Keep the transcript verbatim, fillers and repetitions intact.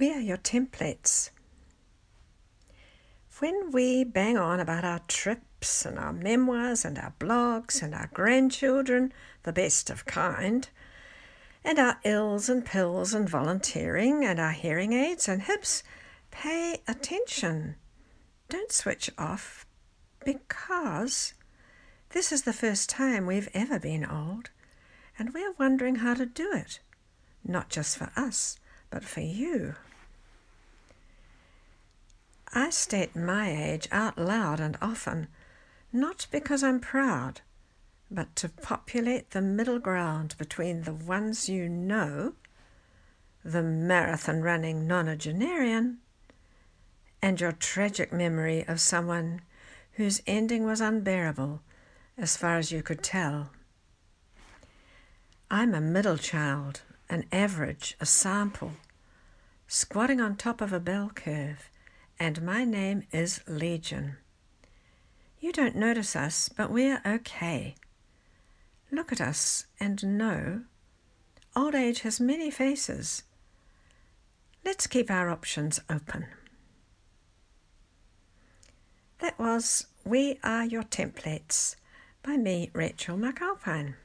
We are your templates. When we bang on about our trips and our memoirs and our blogs and our grandchildren, the best of kind, and our ills and pills and volunteering and our hearing aids and hips, pay attention. Don't switch off, because this is the first time we've ever been old, and we're wondering how to do it, not just for us, but for you. I state my age out loud and often, not because I'm proud, but to populate the middle ground between the ones you know, the marathon-running nonagenarian, and your tragic memory of someone whose ending was unbearable as far as you could tell. I'm a middle child, an average, a sample, squatting on top of a bell curve, and my name is Legion. You don't notice us, but we're okay. Look at us and know old age has many faces. Let's keep our options open. That was We Are Your Templates by me, Rachel McAlpine.